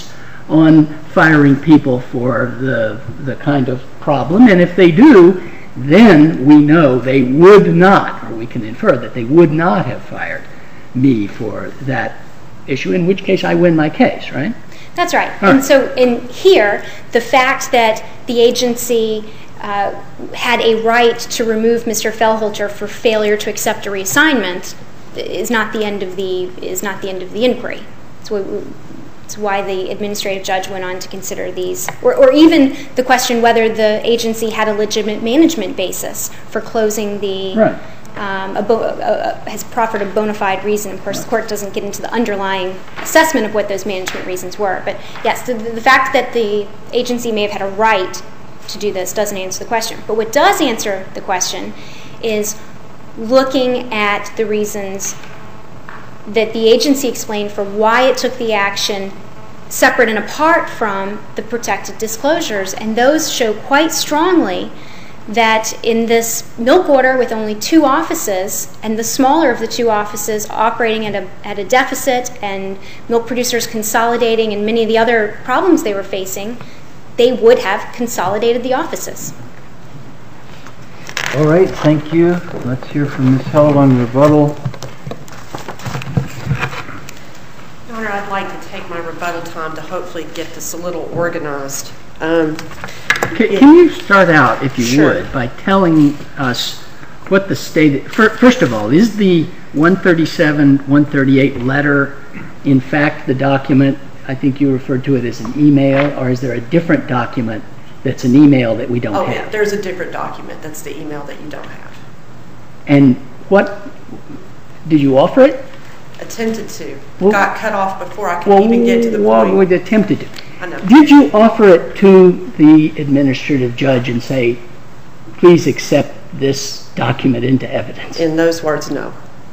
on firing people for the the kind of problem, and if they do, then we know they would not, or we can infer that they would not have fired me for that issue, in which case I win my case, right? That's right. All and right. so in here, the fact that the agency uh, had a right to remove Mister Fellholter for failure to accept a reassignment is not the end of the is not the end of the inquiry. It's what, it's why the administrative judge went on to consider these, or, or even the question whether the agency had a legitimate management basis for closing the. Right. Um, a bo- a, a, has proffered a bona fide reason. Of course, the court doesn't get into the underlying assessment of what those management reasons were. But yes, the, the fact that the agency may have had a right to do this doesn't answer the question. But what does answer the question is looking at the reasons that the agency explained for why it took the action separate and apart from the protected disclosures. And those show quite strongly that in this milk order with only two offices, and the smaller of the two offices operating at a, at a deficit, and milk producers consolidating, and many of the other problems they were facing, they would have consolidated the offices. All right, thank you. Let's hear from Miz Held on rebuttal. Your Honor, I'd like to take my rebuttal time to hopefully get this a little organized. Um, Can, can you start out, if you Sure. would, by telling us what the state... First of all, is the one thirty-seven, one thirty-eight letter, in fact, the document, I think you referred to it as an email, or is there a different document that's an email that we don't oh, have? yeah, there's a different document. That's the email that you don't have. And what... Did you offer it? Attempted to. Well- Got cut off before I could Well, even get to the well, point. we attempted to. I know. Did you offer it to the administrative judge and say, please accept this document into evidence? In those words, no.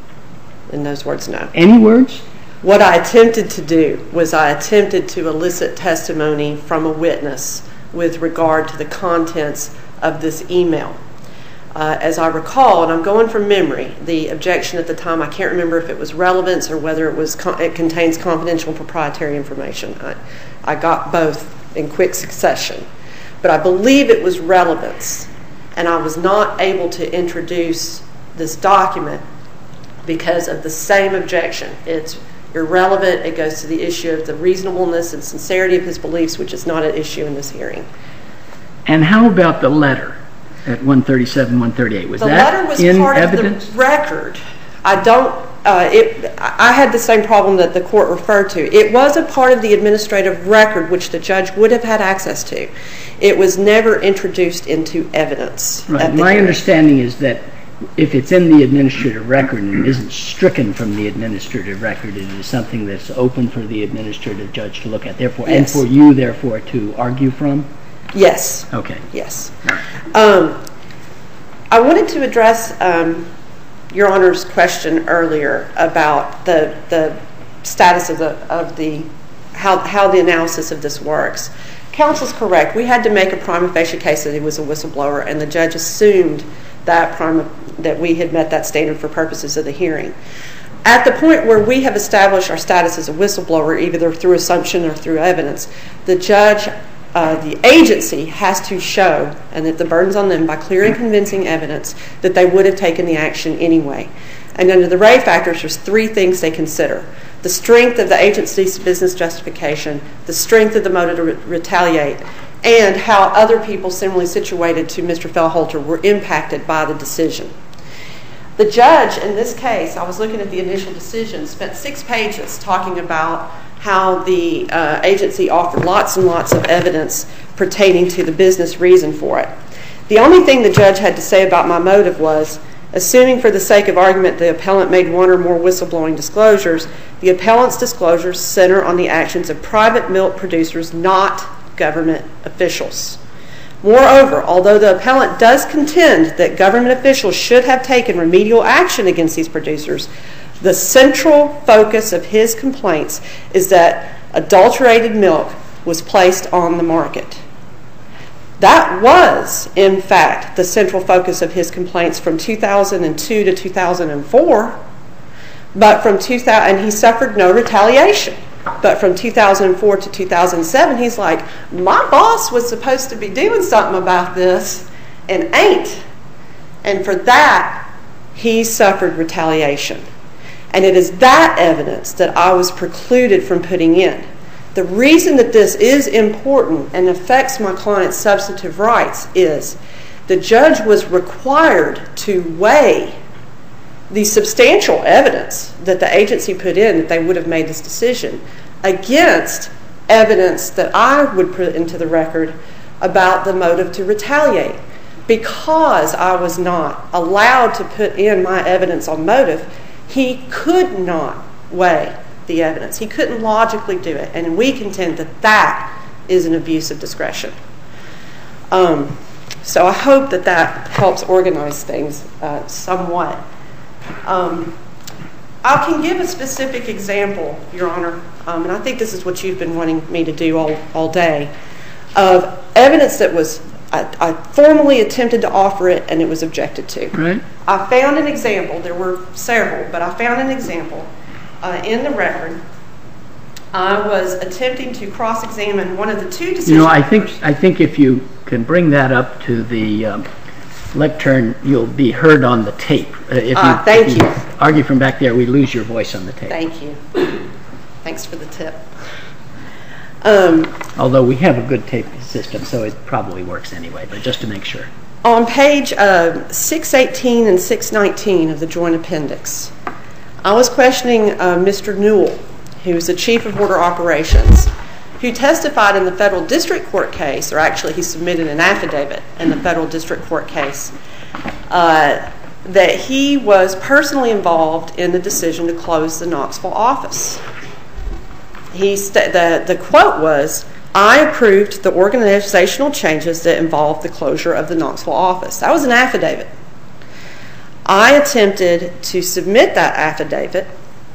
In those words, no. Any words? What I attempted to do was I attempted to elicit testimony from a witness with regard to the contents of this email. Uh, as I recall, and I'm going from memory, the objection at the time, I can't remember if it was relevance or whether it was con- it contains confidential and proprietary information. I, I got both in quick succession. But I believe it was relevance, and I was not able to introduce this document because of the same objection. It's irrelevant. It goes to the issue of the reasonableness and sincerity of his beliefs, which is not an issue in this hearing. And how about the letter at one thirty-seven, one thirty-eight? Was the that letter was in part evidence? of the record. I don't. Uh, it. I had the same problem that the court referred to. It was a part of the administrative record which the judge would have had access to. It was never introduced into evidence. Right. at the My hearing. understanding is that if it's in the administrative record and it isn't stricken from the administrative record, it is something that's open for the administrative judge to look at, therefore, Yes. and for you, therefore, to argue from? Yes. Okay. Yes. Um, I wanted to address um, Your Honor's question earlier about the the status of the of the how how the analysis of this works. Counsel's correct. We had to make a prima facie case that he was a whistleblower, and the judge assumed that prima, that we had met that standard for purposes of the hearing. At the point where we have established our status as a whistleblower, either through assumption or through evidence, the judge, uh, the agency has to show, and that the burden's on them by clear and convincing evidence, that they would have taken the action anyway. And under the Ray factors, there's three things they consider: the strength of the agency's business justification, the strength of the motive to re- retaliate, and how other people similarly situated to Mister Fellholter were impacted by the decision. The judge in this case, I was looking at the initial decision, spent six pages talking about how the uh, agency offered lots and lots of evidence pertaining to the business reason for it. The only thing the judge had to say about my motive was, assuming for the sake of argument the appellant made one or more whistleblowing disclosures, the appellant's disclosures center on the actions of private milk producers, not government officials. Moreover, although the appellant does contend that government officials should have taken remedial action against these producers, the central focus of his complaints is that adulterated milk was placed on the market. That was, in fact, the central focus of his complaints from two thousand two to two thousand four, but from two thousand, and he suffered no retaliation. But from two thousand four to two thousand seven, he's like, my boss was supposed to be doing something about this and ain't. And for that, he suffered retaliation. And it is that evidence that I was precluded from putting in. The reason that this is important and affects my client's substantive rights is the judge was required to weigh the substantial evidence that the agency put in that they would have made this decision against evidence that I would put into the record about the motive to retaliate. Because I was not allowed to put in my evidence on motive, he could not weigh the evidence. He couldn't logically do it. And we contend that that is an abuse of discretion. Um, so I hope that that helps organize things uh, somewhat. Um, I can give a specific example, Your Honor, um, and I think this is what you've been wanting me to do all, all day, of evidence that was, I, I formally attempted to offer it and it was objected to. Right. I found an example, there were several, but I found an example uh, in the record. I was attempting to cross-examine one of the two decision You know, I think, makers. I think if you can bring that up to the um, lectern, you'll be heard on the tape. Uh, if Ah, you, thank if you. you argue from back there, we lose your voice on the tape. Thank you. Thanks for the tip. Um, Although we have a good tape system, so it probably works anyway, but just to make sure. on page uh, six eighteen and six nineteen of the Joint Appendix, I was questioning uh, Mister Newell, who was the Chief of Border Operations, who testified in the federal district court case, or actually he submitted an affidavit in the federal district court case, uh, that he was personally involved in the decision to close the Knoxville office. He st- the, the quote was, I approved the organizational changes that involved the closure of the Knoxville office. That was an affidavit. I attempted to submit that affidavit,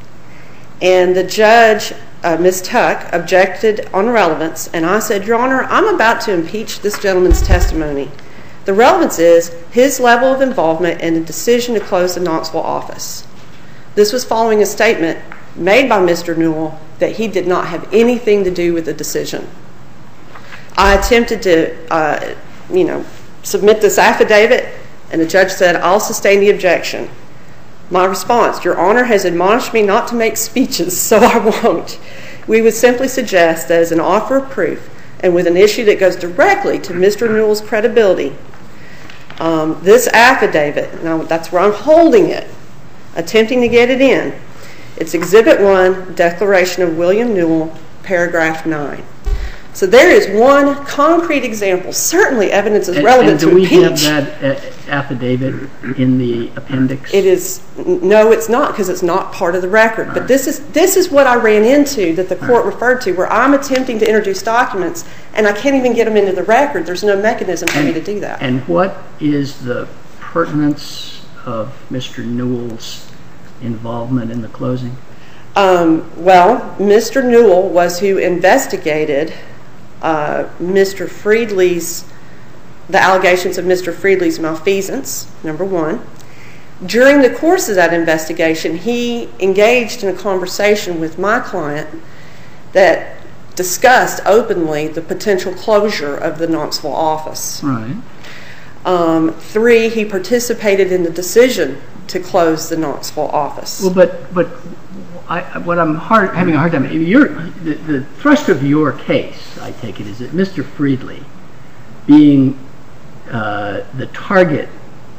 and the judge, uh, Miz Tuck, objected on relevance, and I said, Your Honor, I'm about to impeach this gentleman's testimony. The relevance is his level of involvement in the decision to close the Knoxville office. This was following a statement made by Mister Newell that he did not have anything to do with the decision. I attempted to, uh, you know, submit this affidavit, and the judge said, I'll sustain the objection. My response, Your Honor has admonished me not to make speeches, so I won't. We would simply suggest that as an offer of proof, and with an issue that goes directly to Mister Newell's credibility, um, this affidavit, now that's where I'm holding it, attempting to get it in, it's Exhibit one, Declaration of William Newell, paragraph nine. So there is one concrete example. Certainly evidence is And, relevant and to do we impeach. have that uh, affidavit in the appendix? It is, no, it's not, because it's not part of the record. But this is this is what I ran into that the court referred to, where I'm attempting to introduce documents, and I can't even get them into the record. There's no mechanism for me to do that. And what is the pertinence of Mister Newell's involvement in the closing? Um, well, Mister Newell was who investigated uh, Mister Friedley's, the allegations of Mister Friedley's malfeasance, number one. During the course of that investigation, he engaged in a conversation with my client that discussed openly the potential closure of the Knoxville office. Right. Um, three, he participated in the decision to close the Knoxville office. Well, but but I, what I'm hard, having a hard time, your, the, the thrust of your case, I take it, is that Mister Friedley, being uh, the target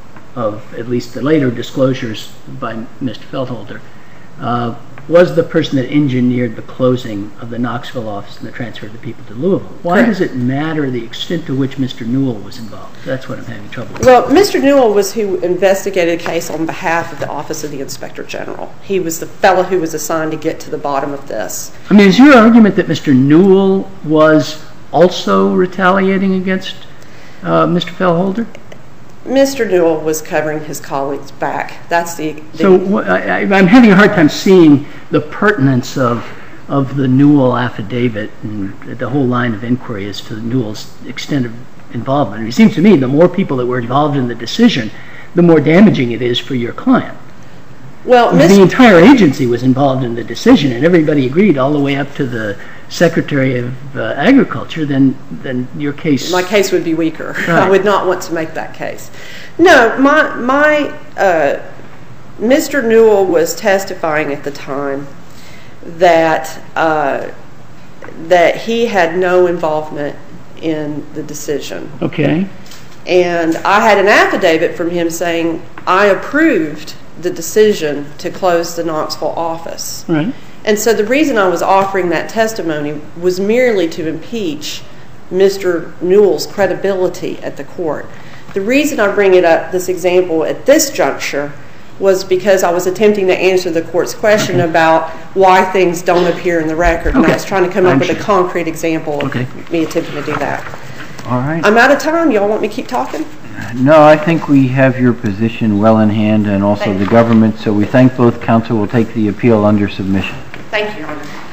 of at least the later disclosures by Mister Feldholder, uh, was the person that engineered the closing of the Knoxville office and the transfer of the people to Louisville. Why Correct. does it matter the extent to which Mister Newell was involved? That's what I'm having trouble with. Well, Mister Newell was who investigated a case on behalf of the Office of the Inspector General. He was the fellow who was assigned to get to the bottom of this. I mean, is your argument that Mister Newell was also retaliating against uh, Mister Feldholder? Mister Newell was covering his colleague's back. That's the... the So wh- I, I'm having a hard time seeing the pertinence of of the Newell affidavit and the whole line of inquiry as to Newell's extent of involvement. It seems to me the more people that were involved in the decision, the more damaging it is for your client. Well, The Miss entire agency was involved in the decision, and everybody agreed all the way up to the Secretary of uh, Agriculture, then then your case... my case would be weaker. Right. I would not want to make that case. No, my, my uh, Mister Newell was testifying at the time that uh, that he had no involvement in the decision. Okay. And I had an affidavit from him saying I approved the decision to close the Knoxville office. Right. And so the reason I was offering that testimony was merely to impeach Mister Newell's credibility at the court. The reason I bring it up, this example, at this juncture was because I was attempting to answer the court's question Okay. about why things don't appear in the record. And Okay. I was trying to come I up with a understand. concrete example of Okay. me attempting to do that. All right. I'm out of time. Y'all want me to keep talking? No, I think we have your position well in hand and also Thank the you. government, so we thank both counsel. We'll take the appeal under submission. Thank you, Your Honor.